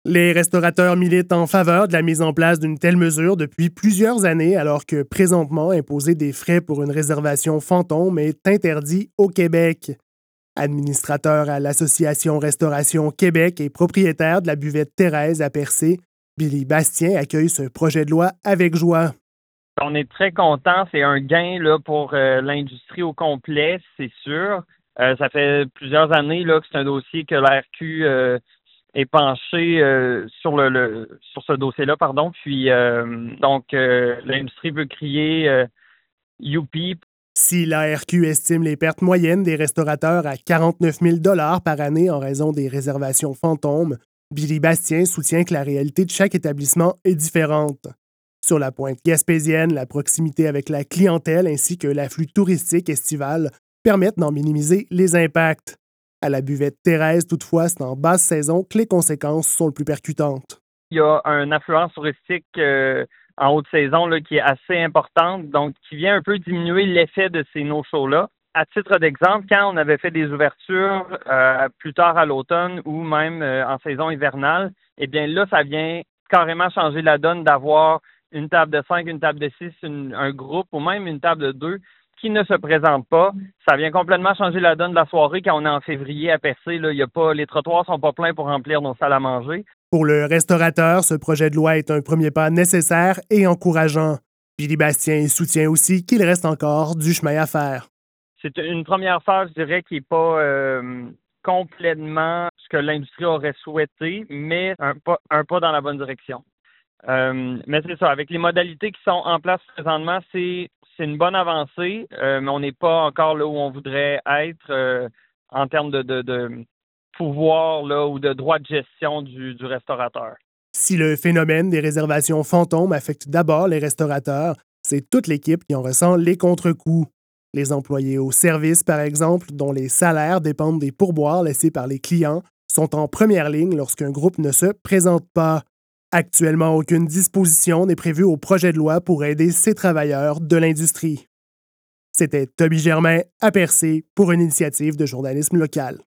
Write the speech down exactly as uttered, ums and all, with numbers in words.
Les restaurateurs militent en faveur de la mise en place d'une telle mesure depuis plusieurs années, alors que présentement, imposer des frais pour une réservation fantôme est interdit au Québec. Administrateur à l'Association Restauration Québec et propriétaire de la buvette Thérèse à Percé, Billy Bastien accueille ce projet de loi avec joie. On est très content. C'est un gain là, pour euh, l'industrie au complet, c'est sûr. Euh, ça fait plusieurs années là, que c'est un dossier que l'A R Q euh, est penché euh, sur le, le sur ce dossier-là, pardon. Puis euh, donc euh, l'industrie veut crier euh, Youpi. Si l'A R Q estime les pertes moyennes des restaurateurs à quarante-neuf mille dollars par année en raison des réservations fantômes, Billy Bastien soutient que la réalité de chaque établissement est différente. Sur la pointe gaspésienne, la proximité avec la clientèle ainsi que l'afflux touristique estival permettent d'en minimiser les impacts. À la buvette Thérèse, toutefois, c'est en basse saison que les conséquences sont les plus percutantes. Il y a une affluence touristique euh, en haute saison là, qui est assez importante, donc qui vient un peu diminuer l'effet de ces no-shows-là. À titre d'exemple, quand on avait fait des ouvertures euh, plus tard à l'automne ou même euh, en saison hivernale, eh bien là, ça vient carrément changer la donne d'avoir une table de cinq, une table de six, une, un groupe ou même une table de deux qui ne se présente pas. Ça vient complètement changer la donne de la soirée quand on est en février à Percé. Là, y a pas, les trottoirs sont pas pleins pour remplir nos salles à manger. Pour le restaurateur, ce projet de loi est un premier pas nécessaire et encourageant. Billy Bastien soutient aussi qu'il reste encore du chemin à faire. C'est une première phase, je dirais, qui n'est pas euh, complètement ce que l'industrie aurait souhaité, mais un pas, un pas dans la bonne direction. Euh, mais c'est ça, avec les modalités qui sont en place présentement, c'est, c'est une bonne avancée, euh, mais on n'est pas encore là où on voudrait être euh, en termes de, de, de pouvoir là, ou de droit de gestion du, du restaurateur. Si le phénomène des réservations fantômes affecte d'abord les restaurateurs, c'est toute l'équipe qui en ressent les contre-coups. Les employés au service, par exemple, dont les salaires dépendent des pourboires laissés par les clients, sont en première ligne lorsqu'un groupe ne se présente pas. Actuellement, aucune disposition n'est prévue au projet de loi pour aider ces travailleurs de l'industrie. C'était Toby Germain à Percé pour une initiative de journalisme local.